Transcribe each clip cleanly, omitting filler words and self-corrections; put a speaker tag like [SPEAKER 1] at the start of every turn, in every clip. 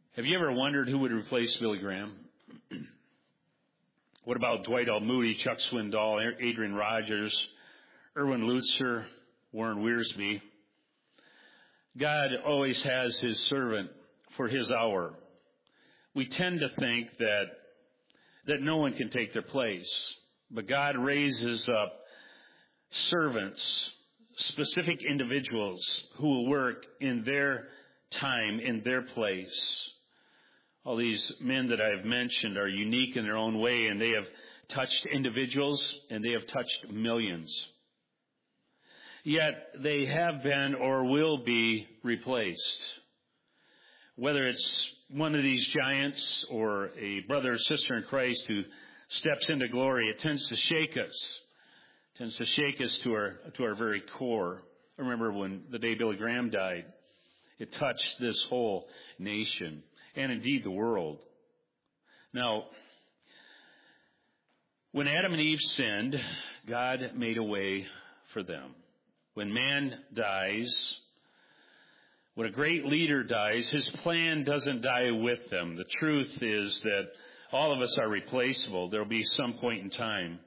[SPEAKER 1] Have you ever wondered who would replace Billy Graham? What about Dwight L. Moody, Chuck Swindoll, Adrian Rogers, Erwin Lutzer, Warren Wiersbe? God always has His servant for His hour. We tend to think that no one can take their place, but God raises up servants, specific individuals who will work in their time, in their place. All these men that I have mentioned are unique in their own way, and they have touched individuals, and they have touched millions. Yet they have been or will be replaced. Whether it's one of these giants or a brother or sister in Christ who steps into glory, it tends to shake us. It tends to shake us to our very core. I remember when the day Billy Graham died, it touched this whole nation and indeed the world. Now, when Adam and Eve sinned, God made a way for them. When man dies, when a great leader dies, his plan doesn't die with them. The truth is that all of us are replaceable. There will be some point in time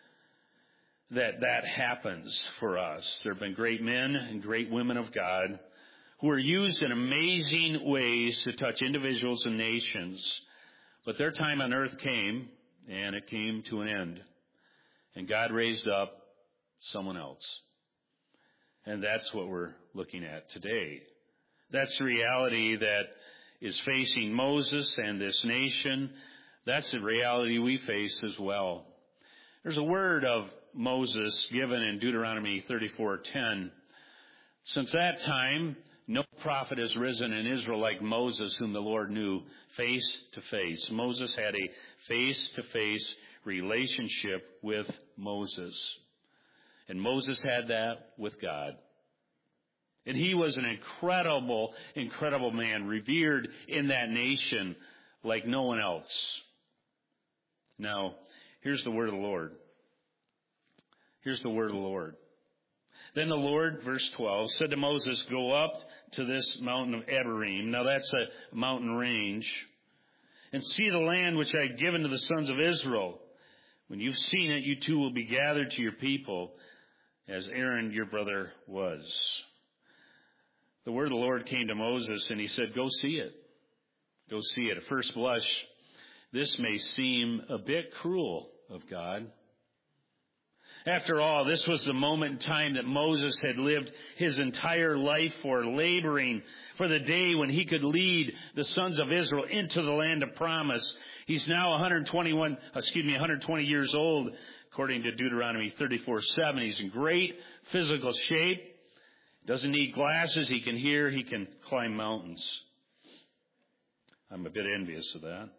[SPEAKER 1] that happens for us. There have been great men and great women of God who are used in amazing ways to touch individuals and nations. But their time on earth came, and it came to an end. And God raised up someone else. And that's what we're looking at today. That's the reality that is facing Moses and this nation. That's the reality we face as well. There's a word of Moses given in Deuteronomy 34:10. Since that time, no prophet has risen in Israel like Moses, whom the Lord knew face to face. Moses had a face-to-face relationship with Moses. And Moses had that with God. And he was an incredible, incredible man, revered in that nation like no one else. Now, here's the word of the Lord. Here's the word of the Lord. Then the Lord, verse 12, said to Moses, "Go up to this mountain of Abarim." Now that's a mountain range. "And see the land which I have given to the sons of Israel. When you've seen it, you too will be gathered to your people, as Aaron your brother was." The word of the Lord came to Moses, and he said, "Go see it. Go see it." At first blush, this may seem a bit cruel of God. After all, this was the moment in time that Moses had lived his entire life for, laboring for the day when he could lead the sons of Israel into the land of promise. He's now 120 years old, according to Deuteronomy 34:7. He's in great physical shape. Doesn't need glasses. He can hear. He can climb mountains. I'm a bit envious of that.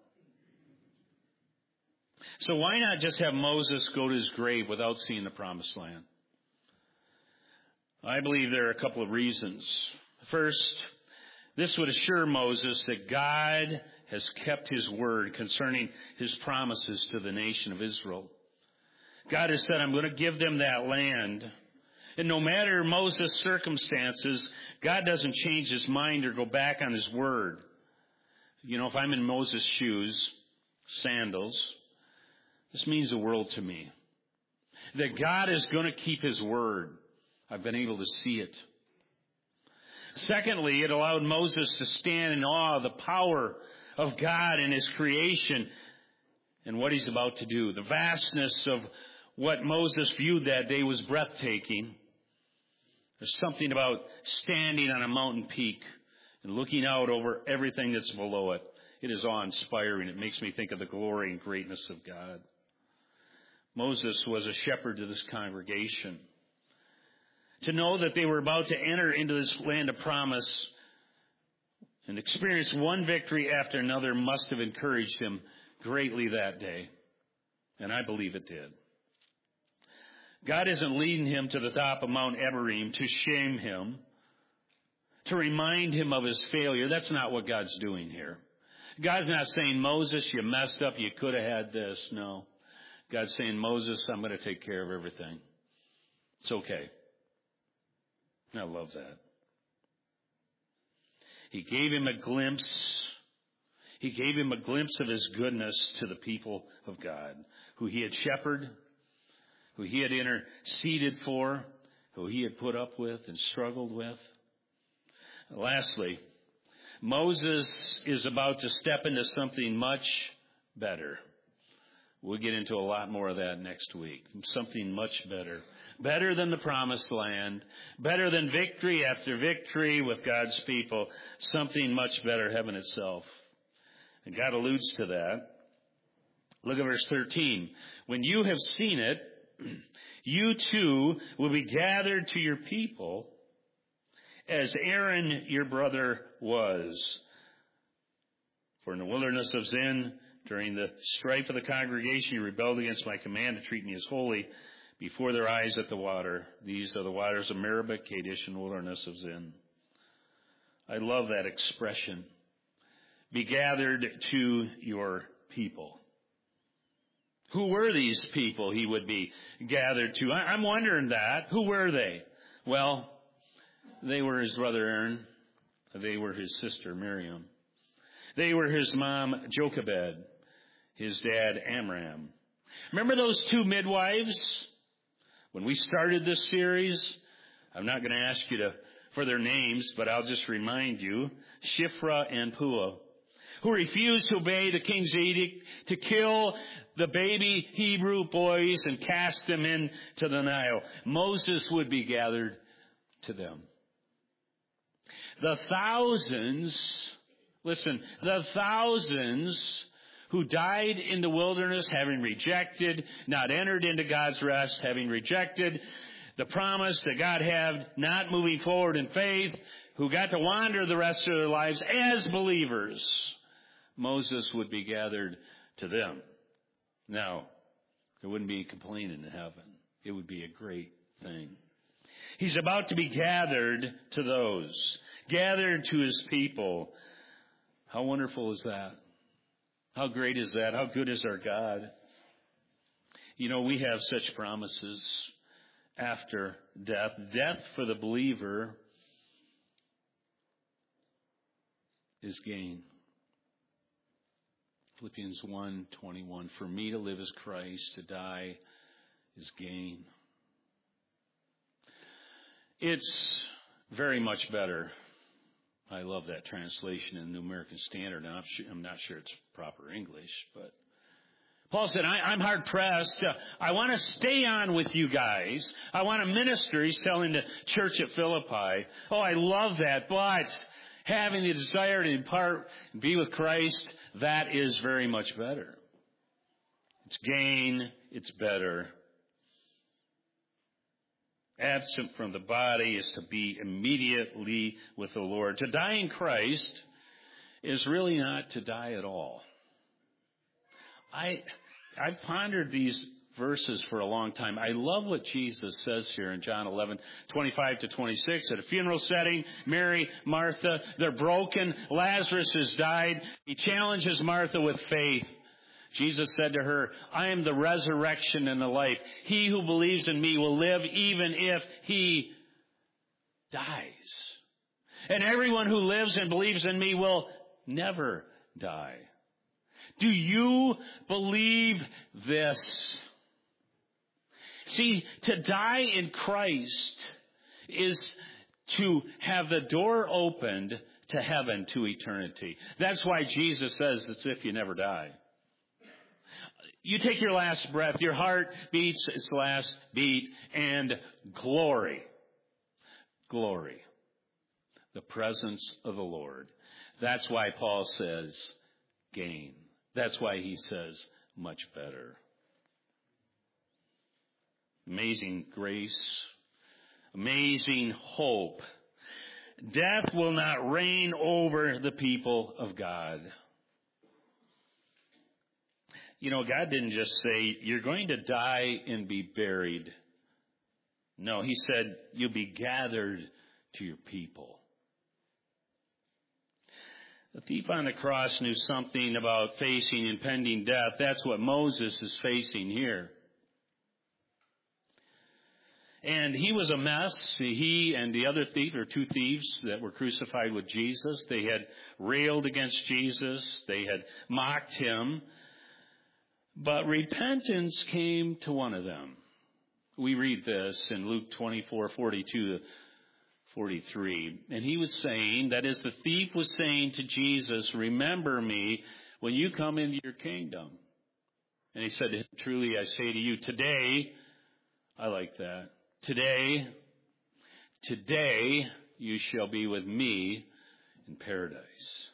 [SPEAKER 1] So why not just have Moses go to his grave without seeing the promised land? I believe there are a couple of reasons. First, this would assure Moses that God has kept His word concerning His promises to the nation of Israel. God has said, "I'm going to give them that land." And no matter Moses' circumstances, God doesn't change His mind or go back on His word. You know, if I'm in Moses' shoes, sandals, this means the world to me. That God is going to keep His word. I've been able to see it. Secondly, it allowed Moses to stand in awe of the power of God in His creation and what He's about to do. The vastness of what Moses viewed that day was breathtaking. There's something about standing on a mountain peak and looking out over everything that's below it. It is awe-inspiring. It makes me think of the glory and greatness of God. Moses was a shepherd to this congregation. To know that they were about to enter into this land of promise and experience one victory after another must have encouraged him greatly that day. And I believe it did. God isn't leading him to the top of Mount Abarim to shame him, to remind him of his failure. That's not what God's doing here. God's not saying, "Moses, you messed up, you could have had this." No. God's saying, "Moses, I'm going to take care of everything. It's okay." I love that. He gave him a glimpse He gave him a glimpse of his goodness to the people of God, who he had shepherded, who he had interceded for, who he had put up with and struggled with. Lastly, Moses is about to step into something much better. We'll get into a lot more of that next week. Something much better. Better than the promised land. Better than victory after victory with God's people. Something much better, heaven itself. And God alludes to that. Look at verse 13. When you have seen it, you too will be gathered to your people as Aaron your brother was. For in the wilderness of Zin, during the strife of the congregation, you rebelled against my command to treat me as holy before their eyes at the water. These are the waters of Meribah, Kadesh, and wilderness of Zin. I love that expression. Be gathered to your people. Who were these people he would be gathered to? I'm wondering that. Who were they? Well, they were his brother Aaron. They were his sister Miriam. They were his mom Jochebed, his dad Amram. Remember those two midwives? When we started this series, I'm not going to ask you for their names, but I'll just remind you, Shiphrah and Puah, who refused to obey the king's edict to kill the baby Hebrew boys and cast them into the Nile. Moses would be gathered to them. The thousands who died in the wilderness, having rejected, not entered into God's rest, having rejected the promise that God had, not moving forward in faith, who got to wander the rest of their lives as believers, Moses would be gathered to them. Now, there wouldn't be complaining in heaven. It would be a great thing. He's about to be gathered to those, gathered to his people. How wonderful is that? How great is that? How good is our God? You know, we have such promises after death. Death for the believer is gain. Philippians 1:21, for me to live is Christ, to die is gain. It's very much better. I love that translation in the New American Standard. Now, I'm not sure it's proper English, but Paul said, I'm hard pressed. I want to stay on with you guys. I want to minister. He's telling the church at Philippi. Oh, I love that. But having the desire to depart and be with Christ, that is very much better. It's gain. It's better. Absent from the body is to be immediately with the Lord. To die in Christ is really not to die at all. I've pondered these verses for a long time. I love what Jesus says here in John 11:25-26. At a funeral setting, Mary, Martha, they're broken. Lazarus has died. He challenges Martha with faith. Jesus said to her, I am the resurrection and the life. He who believes in me will live even if he dies. And everyone who lives and believes in me will never die. Do you believe this? See, to die in Christ is to have the door opened to heaven, to eternity. That's why Jesus says it's if you never die. You take your last breath, your heart beats its last beat, and glory. Glory. The presence of the Lord. That's why Paul says gain. That's why he says much better. Amazing grace. Amazing hope. Death will not reign over the people of God. You know, God didn't just say, you're going to die and be buried. No, he said, you'll be gathered to your people. The thief on the cross knew something about facing impending death. That's what Moses is facing here. And he was a mess. He and the other thief, or two thieves that were crucified with Jesus, they had railed against Jesus. They had mocked him. But repentance came to one of them. We read this in Luke 24:42-43. And he was saying, that is, the thief was saying to Jesus, "Remember me when you come into your kingdom." And he said to him, "Truly I say to you, today," I like that, today you shall be with me in paradise."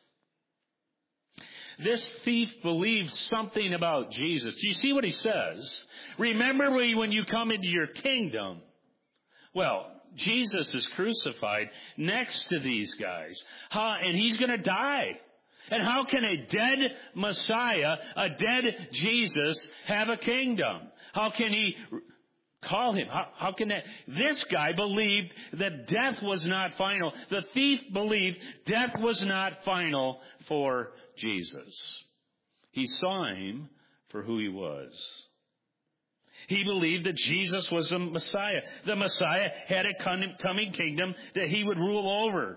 [SPEAKER 1] This thief believed something about Jesus. Do you see what he says? "Remember me when you come into your kingdom." Well, Jesus is crucified next to these guys. And he's going to die. And how can a dead Messiah, a dead Jesus, have a kingdom? How can he call him? How can that? This guy believed that death was not final. The thief believed death was not final for Jesus. He saw him for who he was. He believed that Jesus was the Messiah. The Messiah had a coming kingdom that he would rule over.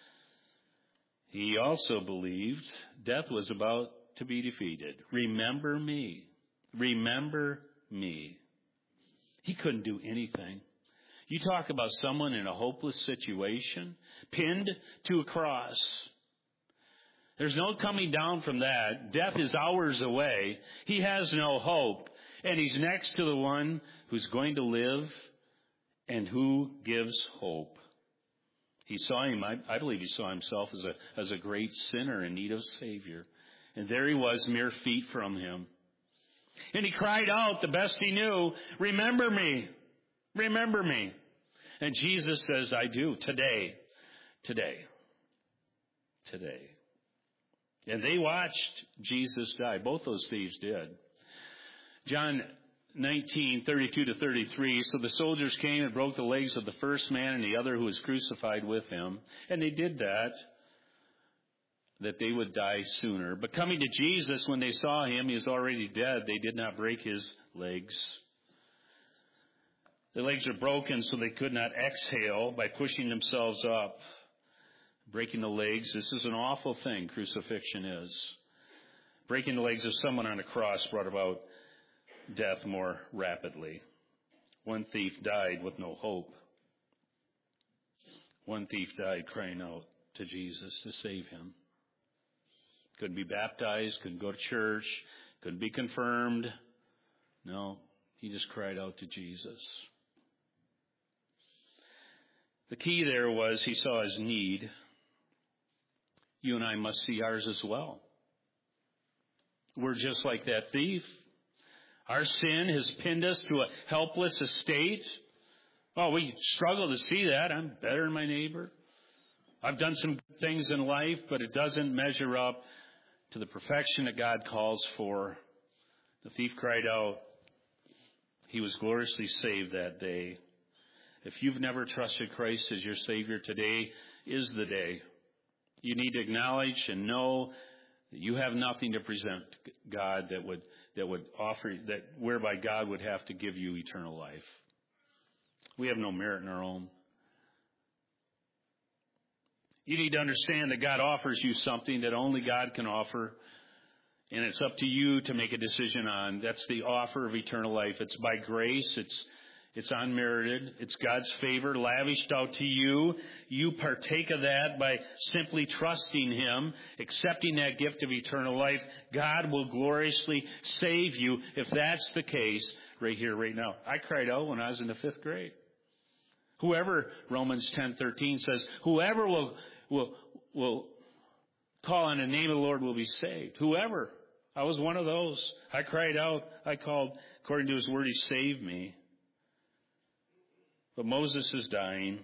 [SPEAKER 1] He also believed death was about to be defeated. Remember me. Remember me. He couldn't do anything. You talk about someone in a hopeless situation, pinned to a cross. There's no coming down from that. Death is hours away. He has no hope. And he's next to the one who's going to live and who gives hope. He saw him, I believe he saw himself as a great sinner in need of Savior. And there he was, mere feet from him. And he cried out the best he knew, "Remember me, remember me." And Jesus says, "I do, today. And they watched Jesus die. Both those thieves did. John 19:32-33. So the soldiers came and broke the legs of the first man and the other who was crucified with him. And they did that they would die sooner. But coming to Jesus, when they saw him, he was already dead. They did not break his legs. The legs are broken so they could not exhale by pushing themselves up. Breaking the legs, this is an awful thing, crucifixion is. Breaking the legs of someone on a cross brought about death more rapidly. One thief died with no hope. One thief died crying out to Jesus to save him. Couldn't be baptized, couldn't go to church, couldn't be confirmed. No, he just cried out to Jesus. The key there was he saw his need. You and I must see ours as well. We're just like that thief. Our sin has pinned us to a helpless estate. Oh, we struggle to see that. I'm better than my neighbor. I've done some good things in life, but it doesn't measure up to the perfection that God calls for. The thief cried out. He was gloriously saved that day. If you've never trusted Christ as your Savior, today is the day. You need to acknowledge and know that you have nothing to present to God that would offer, that whereby God would have to give you eternal life. We have no merit in our own. You need to understand that God offers you something that only God can offer, and it's up to you to make a decision on. That's the offer of eternal life. It's by grace. It's unmerited. It's God's favor lavished out to you. You partake of that by simply trusting Him, accepting that gift of eternal life. God will gloriously save you if that's the case right here, right now. I cried out when I was in the 5th grade. Whoever, Romans 10:13 says, whoever will call on the name of the Lord will be saved. Whoever. I was one of those. I cried out. I called. According to His word, He saved me. But Moses is dying.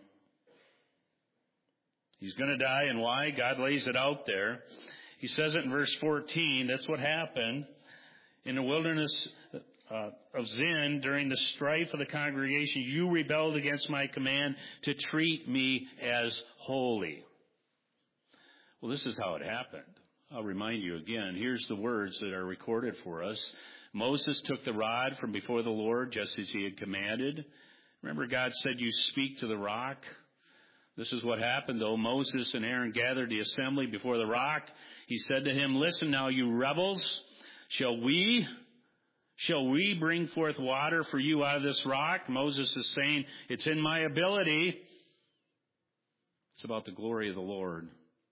[SPEAKER 1] He's going to die, and why? God lays it out there. He says it in verse 14. That's what happened in the wilderness of Zin during the strife of the congregation. You rebelled against my command to treat me as holy. Well, this is how it happened. I'll remind you again. Here's the words that are recorded for us. Moses took the rod from before the Lord just as he had commanded. Remember, God said, you speak to the rock. This is what happened, though. Moses and Aaron gathered the assembly before the rock. He said to him, listen now, you rebels, shall we bring forth water for you out of this rock? Moses is saying, it's in my ability. It's about the glory of the Lord.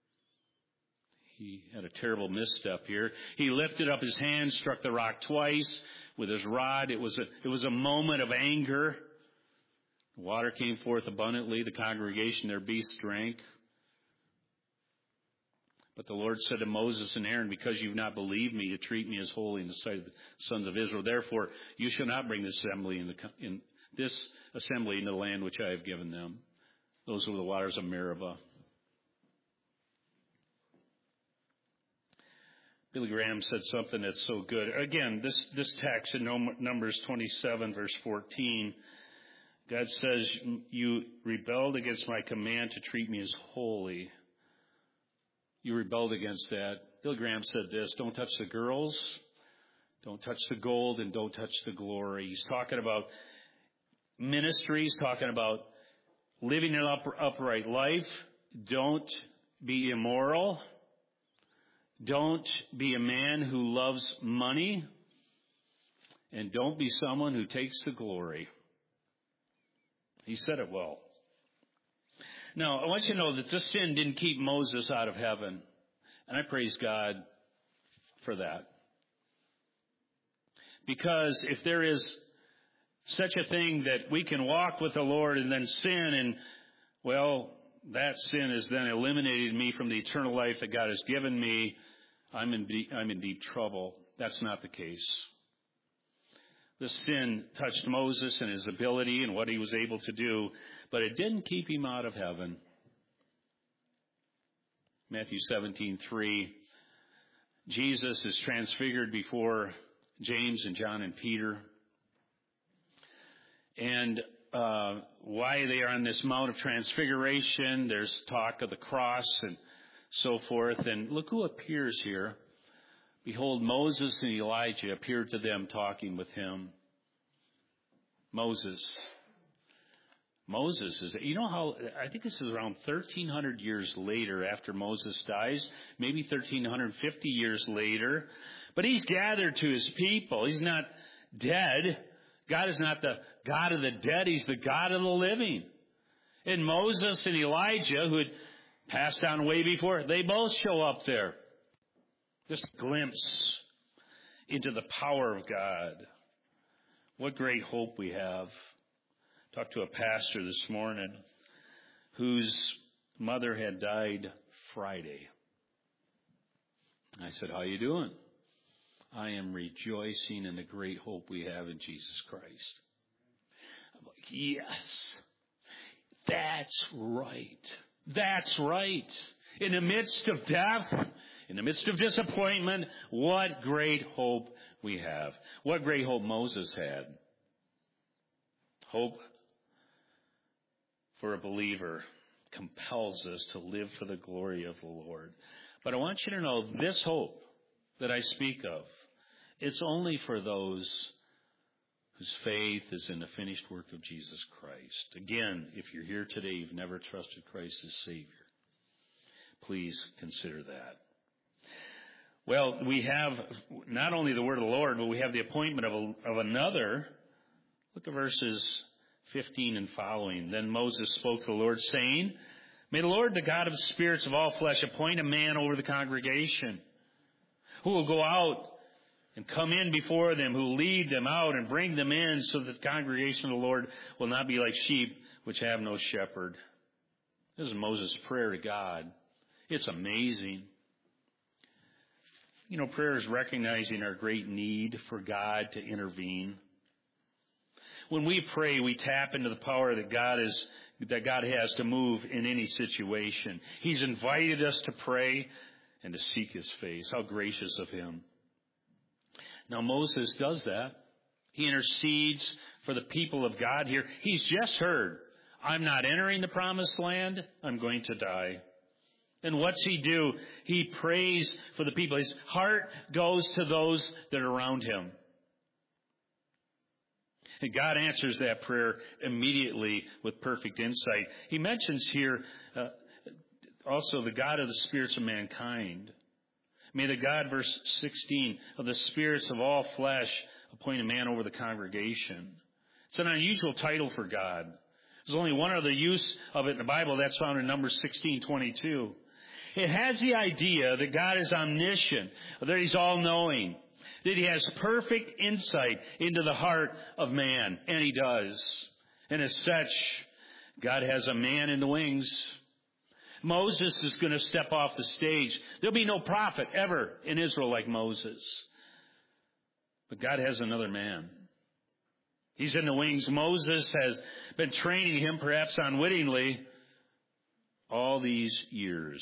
[SPEAKER 1] He had a terrible misstep here. He lifted up his hand, struck the rock twice with his rod. It was a moment of anger. Water came forth abundantly. The congregation, their beasts drank. But the Lord said to Moses and Aaron, because you've not believed me to treat me as holy in the sight of the sons of Israel, therefore you shall not bring this assembly into the land which I have given them. Those were the waters of Meribah. Billy Graham said something that's so good. Again, this text in Numbers 27, verse 14, God says, you rebelled against my command to treat me as holy. You rebelled against that. Billy Graham said this, don't touch the girls, don't touch the gold, and don't touch the glory. He's talking about ministry. He's talking about living an upright life. Don't be immoral. Don't be a man who loves money. And don't be someone who takes the glory. He said it well. Now, I want you to know that this sin didn't keep Moses out of heaven. And I praise God for that. Because if there is such a thing that we can walk with the Lord and then sin, and, well, that sin has then eliminated me from the eternal life that God has given me, I'm in deep trouble. That's not the case. The sin touched Moses and his ability and what he was able to do, but it didn't keep him out of heaven. Matthew 17:3, Jesus is transfigured before James and John and Peter. And why they are on this Mount of Transfiguration, there's talk of the cross and so forth. And look who appears here. Behold, Moses and Elijah appeared to them talking with him. Moses is, you know how, I think this is around 1,300 years later after Moses dies, maybe 1,350 years later. But he's gathered to his people. He's not dead. God is not the God of the dead. He's the God of the living. And Moses and Elijah, who had passed on way before, they both show up there. Just a glimpse into the power of God. What great hope we have. Talked to a pastor this morning whose mother had died Friday. I said, how you doing? I am rejoicing in the great hope we have in Jesus Christ. I'm like, yes, that's right. That's right. In the midst of death, in the midst of disappointment, what great hope we have. What great hope Moses had. Hope for a believer compels us to live for the glory of the Lord. But I want you to know this hope that I speak of, it's only for those whose faith is in the finished work of Jesus Christ. Again, if you're here today, you've never trusted Christ as Savior, please consider that. Well, we have not only the word of the Lord, but we have the appointment of another. Look at verses 15 and following. Then Moses spoke to the Lord, saying, may the Lord, the God of spirits of all flesh, appoint a man over the congregation who will go out and come in before them, who will lead them out and bring them in, so that the congregation of the Lord will not be like sheep which have no shepherd. This is Moses' prayer to God. It's amazing. You know, prayer is recognizing our great need for God to intervene. When we pray, we tap into the power that God has to move in any situation. He's invited us to pray and to seek His face. How gracious of Him. Now Moses does that. He intercedes for the people of God here. He's just heard, I'm not entering the promised land. I'm going to die. And what's he do? He prays for the people. His heart goes to those that are around him. And God answers that prayer immediately with perfect insight. He mentions here also the God of the spirits of mankind. May the God, verse 16, of the spirits of all flesh appoint a man over the congregation. It's an unusual title for God. There's only one other use of it in the Bible. That's found in Numbers 16:22. It has the idea that God is omniscient, that He's all-knowing, that He has perfect insight into the heart of man, and He does. And as such, God has a man in the wings. Moses is going to step off the stage. There'll be no prophet ever in Israel like Moses. But God has another man. He's in the wings. Moses has been training him, perhaps unwittingly, all these years.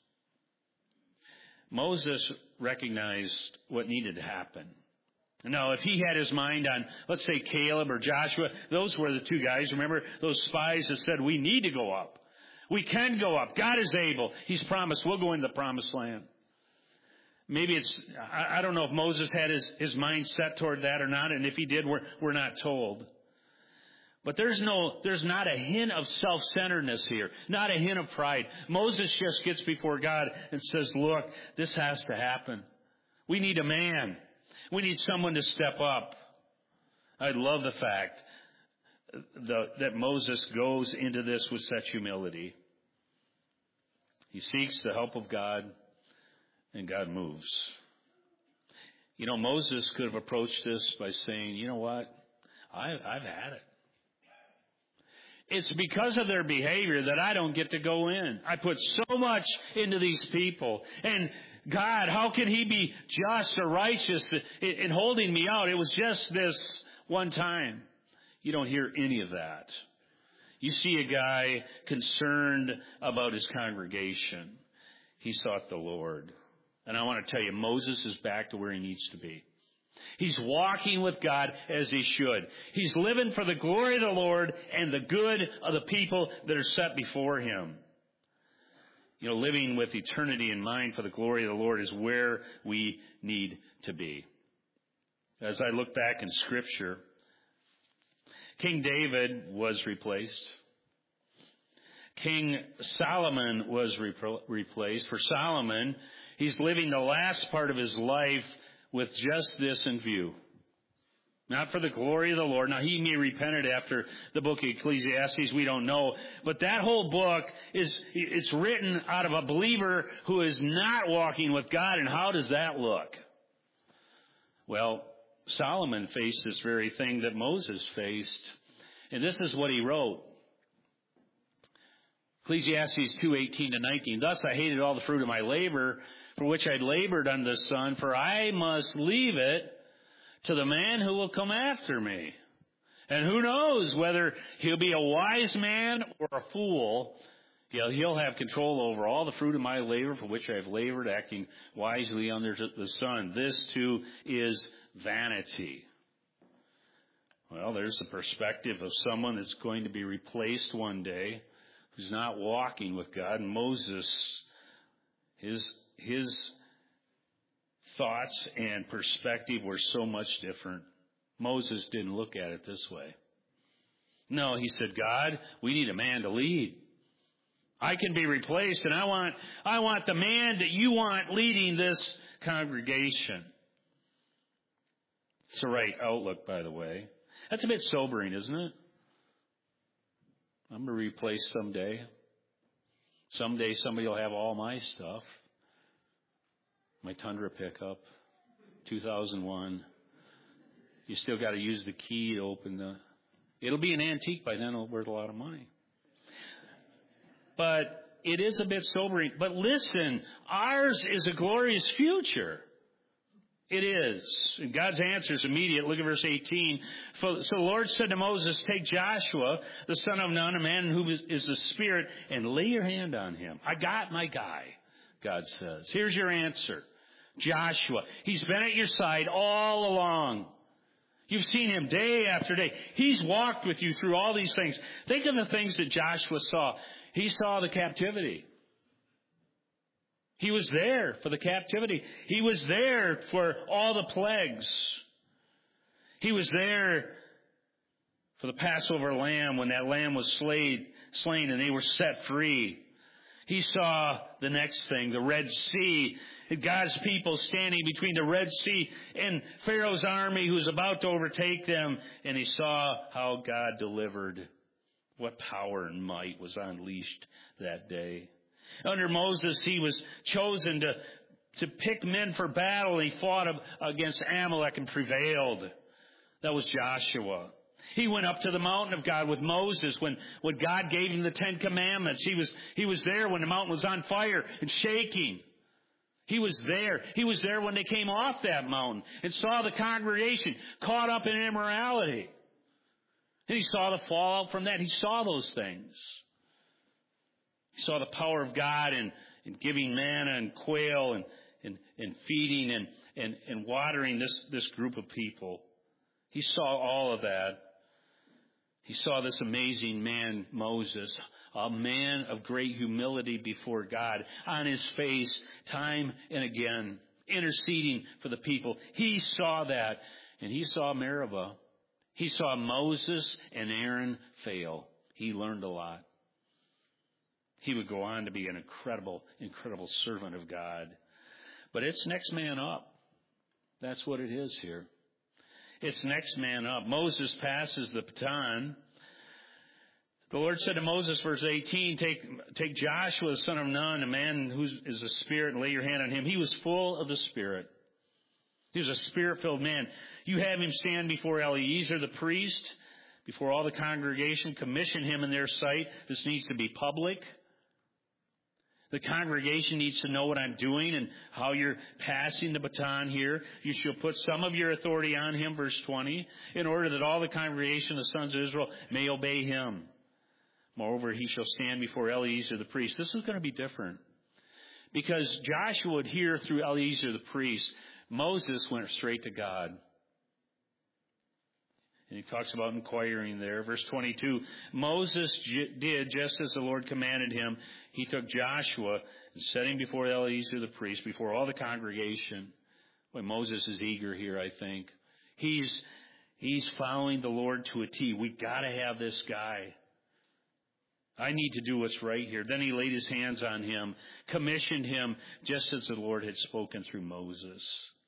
[SPEAKER 1] Moses recognized what needed to happen. Now, if he had his mind on, let's say, Caleb or Joshua, those were the two guys. Remember, those spies that said, we need to go up. We can go up. God is able. He's promised we'll go into the promised land. Maybe I don't know if Moses had his mind set toward that or not, and if he did, we're not told. But there's not a hint of self-centeredness here, not a hint of pride. Moses just gets before God and says, look, this has to happen. We need a man. We need someone to step up. I love the fact that Moses goes into this with such humility. He seeks the help of God, and God moves. You know, Moses could have approached this by saying, you know what? I've had it. It's because of their behavior that I don't get to go in. I put so much into these people. And God, how can He be just or righteous in holding me out? It was just this one time. You don't hear any of that. You see a guy concerned about his congregation. He sought the Lord. And I want to tell you, Moses is back to where he needs to be. He's walking with God as he should. He's living for the glory of the Lord and the good of the people that are set before him. You know, living with eternity in mind for the glory of the Lord is where we need to be. As I look back in Scripture, King David was replaced. King Solomon was replaced. For Solomon, he's living the last part of his life with just this in view. Not for the glory of the Lord. Now, he may repent it after the book of Ecclesiastes. We don't know. But that whole book it's written out of a believer who is not walking with God. And how does that look? Well, Solomon faced this very thing that Moses faced. And this is what he wrote. Ecclesiastes 2:18-19. Thus I hated all the fruit of my labor, for which I labored under the sun, for I must leave it to the man who will come after me. And who knows whether he'll be a wise man or a fool. He'll have control over all the fruit of my labor, for which I have labored, acting wisely under the sun. This too is vanity. Well, there's the perspective of someone that's going to be replaced one day, who's not walking with God. And Moses, his thoughts and perspective were so much different. Moses didn't look at it this way. No, he said, God, we need a man to lead. I can be replaced, and I want the man that you want leading this congregation. It's the right outlook, by the way. That's a bit sobering, isn't it? I'm going to be replaced someday. Someday somebody will have all my stuff. My Tundra pickup, 2001. You still got to use the key to open the... It'll be an antique by then. It'll worth a lot of money. But it is a bit sobering. But listen, ours is a glorious future. It is. And God's answer is immediate. Look at verse 18. So the Lord said to Moses, take Joshua, the son of Nun, a man who is the Spirit, and lay your hand on him. I got my guy, God says. Here's your answer. Joshua. He's been at your side all along. You've seen him day after day. He's walked with you through all these things. Think of the things that Joshua saw. He saw the captivity. He was there for the captivity. He was there for all the plagues. He was there For the Passover lamb, when that lamb was slain and they were set free, he saw the next thing, the Red Sea, and God's people standing between the Red Sea and Pharaoh's army who was about to overtake them. And he saw how God delivered. What power and might was unleashed that day. Under Moses, he was chosen to pick men for battle. He fought against Amalek and prevailed. That was Joshua. He went up to the mountain of God with Moses when God gave him the 10 Commandments. He was there when the mountain was on fire and shaking. He was there. He was there when they came off that mountain and saw the congregation caught up in immorality. And he saw the fallout from that. He saw those things. He saw the power of God in giving manna and quail and feeding and watering this group of people. He saw all of that. He saw this amazing man, Moses, a man of great humility before God, on his face time and again, interceding for the people. He saw that, and he saw Meribah. He saw Moses and Aaron fail. He learned a lot. He would go on to be an incredible, incredible servant of God. But it's next man up. That's what it is here. It's next man up. Moses passes the baton. The Lord said to Moses, verse 18, take Joshua, the son of Nun, a man who is a spirit, and lay your hand on him. He was full of the Spirit. He was a Spirit-filled man. You have him stand before Eleazar the priest, before all the congregation. Commission him in their sight. This needs to be public. The congregation needs to know what I'm doing and how you're passing the baton here. You shall put some of your authority on him, verse 20, in order that all the congregation of the sons of Israel may obey him. Moreover, he shall stand before Eleazar the priest. This is going to be different, because Joshua would hear through Eleazar the priest. Moses went straight to God. And he talks about inquiring there. Verse 22, Moses did just as the Lord commanded him. He took Joshua and set him before Eleazar the priest, before all the congregation. Boy, Moses is eager here, I think. He's following the Lord to a T. We got to have this guy. I need to do what's right here. Then he laid his hands on him, commissioned him, just as the Lord had spoken through Moses.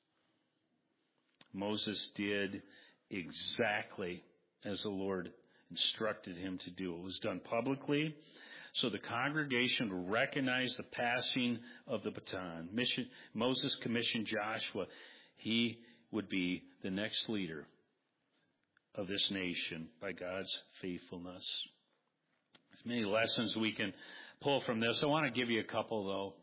[SPEAKER 1] Moses did exactly as the Lord instructed him to do. It was done publicly, so the congregation would recognize the passing of the baton. Moses commissioned Joshua. He would be the next leader of this nation by God's faithfulness. There's many lessons we can pull from this. I want to give you a couple, though.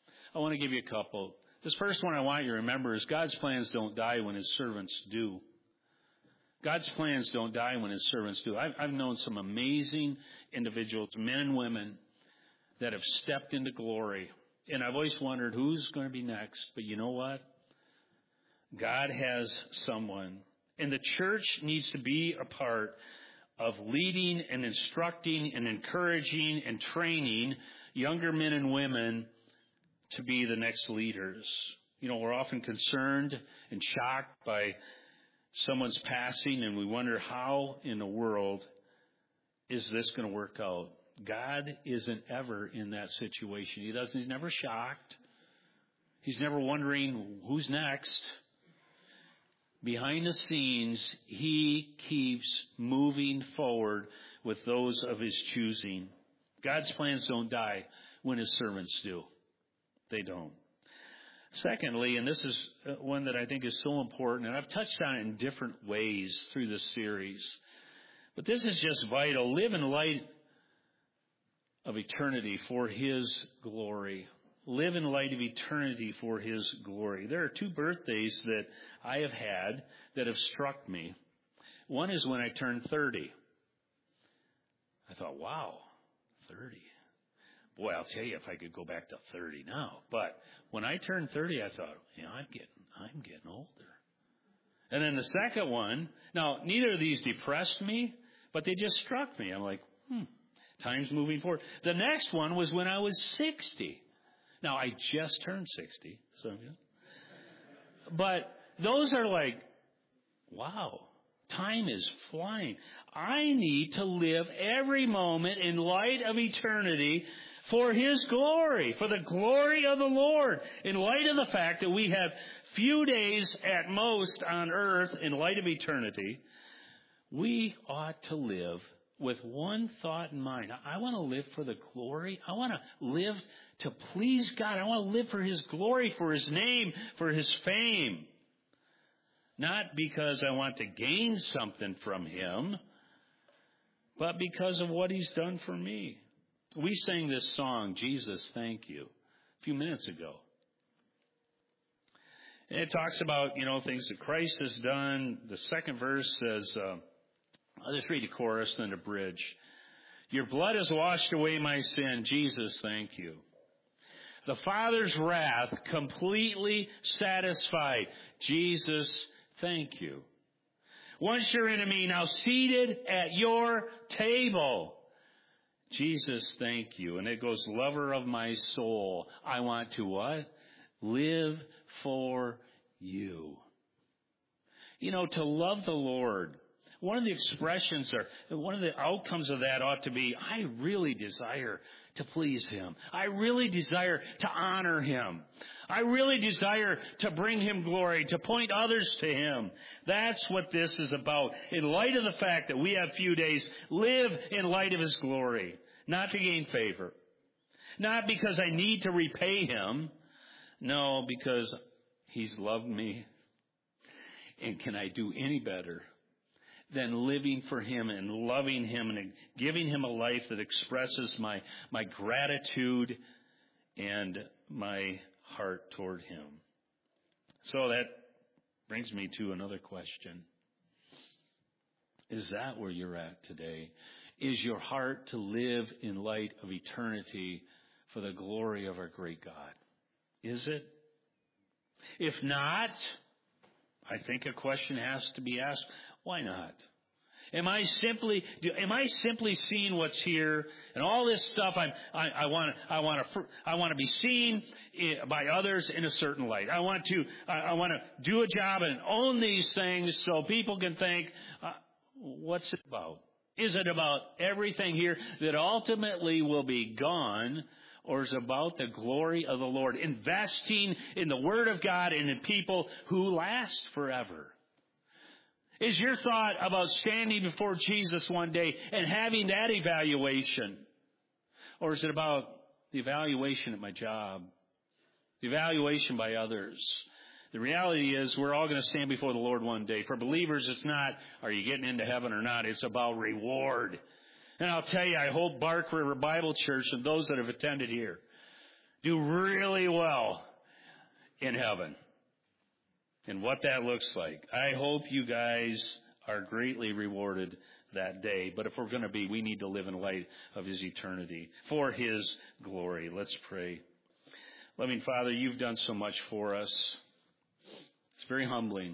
[SPEAKER 1] This first one I want you to remember is God's plans don't die when his servants do. God's plans don't die when his servants do. I've known some amazing individuals, men and women, that have stepped into glory. And I've always wondered who's going to be next. But you know what? God has someone. And the church needs to be a part of leading and instructing and encouraging and training younger men and women to be the next leaders. You know, we're often concerned and shocked by someone's passing, and we wonder how in the world is this going to work out. God isn't ever in that situation. He's never shocked. He's never wondering who's next. Behind the scenes, he keeps moving forward with those of his choosing. God's plans don't die when his servants do. They don't. Secondly, and this is one that I think is so important, and I've touched on it in different ways through this series, but this is just vital. Live in light of eternity for his glory. Live in light of eternity for his glory. There are 2 birthdays that I have had that have struck me. One is when I turned 30. I thought, wow, 30. Boy, I'll tell you if I could go back to 30 now. But when I turned 30, I thought, I'm getting older. And then the second one, now neither of these depressed me, but they just struck me. I'm like, time's moving forward. The next one was when I was 60. Now I just turned 60, so but those are like, wow, Time is flying. I need to live every moment in light of eternity for His glory, for the glory of the Lord. In light of the fact that we have few days at most on earth in light of eternity, we ought to live with one thought in mind. I want to live for the glory. I want to live to please God. I want to live for His glory, for His name, for His fame. Not because I want to gain something from Him, but because of what He's done for me. We sang this song, Jesus, Thank You, a few minutes ago. And it talks about, things that Christ has done. The second verse says, I'll just read the chorus and then the bridge. Your blood has washed away my sin. Jesus, thank you. The Father's wrath completely satisfied. Jesus, thank you. Once your enemy, now seated at your table. Jesus, thank you. And it goes, lover of my soul. I want to what? Live for you. To love the Lord. One of the expressions or one of the outcomes of that ought to be, I really desire to please Him. I really desire to honor Him. I really desire to bring Him glory, to point others to Him. That's what this is about. In light of the fact that we have few days, live in light of His glory, not to gain favor. Not because I need to repay Him. No, because He's loved me. And can I do any better than living for Him and loving Him and giving Him a life that expresses my gratitude and my heart toward Him? So that brings me to another question. Is that where you're at today? Is your heart to live in light of eternity for the glory of our great God? Is it? If not, I think a question has to be asked. Why not? Am I simply seeing what's here and all this stuff? I want to be seen by others in a certain light. I want to do a job and own these things so people can think, what's it about? Is it about everything here that ultimately will be gone? Or is it about the glory of the Lord? Investing in the Word of God and in people who last forever. Is your thought about standing before Jesus one day and having that evaluation? Or is it about the evaluation at my job? The evaluation by others? The reality is we're all going to stand before the Lord one day. For believers, it's not, are you getting into heaven or not? It's about reward. And I'll tell you, I hope Bark River Bible Church and those that have attended here do really well in heaven. And what that looks like. I hope you guys are greatly rewarded that day. But if we're going to be, we need to live in light of His eternity for His glory. Let's pray. Loving Father, You've done so much for us. It's very humbling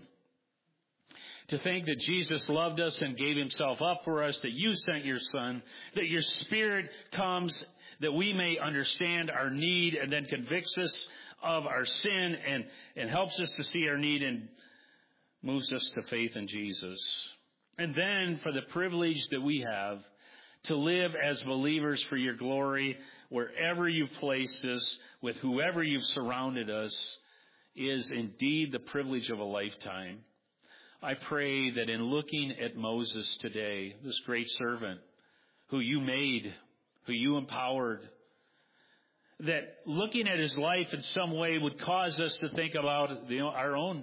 [SPEAKER 1] to think that Jesus loved us and gave Himself up for us, that You sent Your Son, that Your Spirit comes that we may understand our need and then convicts us of our sin and helps us to see our need and moves us to faith in Jesus. And then for the privilege that we have to live as believers for Your glory wherever You've placed us, with whoever You've surrounded us, is indeed the privilege of a lifetime. I pray that in looking at Moses today, this great servant who You made, who You empowered, that looking at his life in some way would cause us to think about our own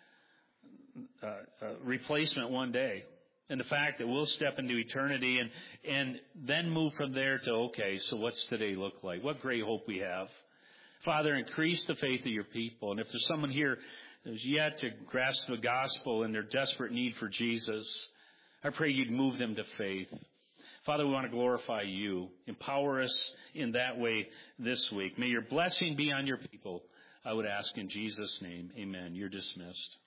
[SPEAKER 1] replacement one day. And the fact that we'll step into eternity and then move from there to, okay, so what's today look like? What great hope we have. Father, increase the faith of Your people. And if there's someone here who's yet to grasp the gospel and their desperate need for Jesus, I pray You'd move them to faith. Father, we want to glorify You. Empower us in that way this week. May Your blessing be on Your people. I would ask in Jesus' name. Amen. You're dismissed.